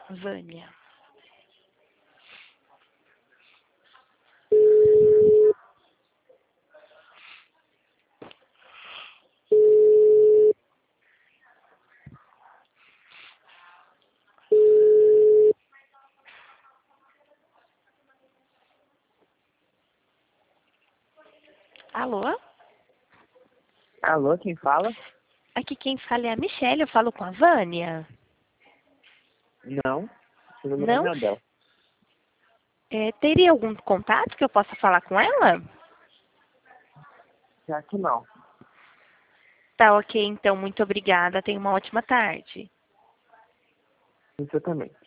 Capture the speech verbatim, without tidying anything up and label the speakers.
Speaker 1: Vânia. Alô?
Speaker 2: Alô, quem fala?
Speaker 1: Aqui quem fala é a Michelle, eu falo com a Vânia.
Speaker 2: Não, seu número
Speaker 1: Não?
Speaker 2: não é dela.
Speaker 1: É, teria algum contato que eu possa falar com ela?
Speaker 2: Já que não.
Speaker 1: Tá ok, então, muito obrigada. Tenha uma ótima tarde.
Speaker 2: Você também.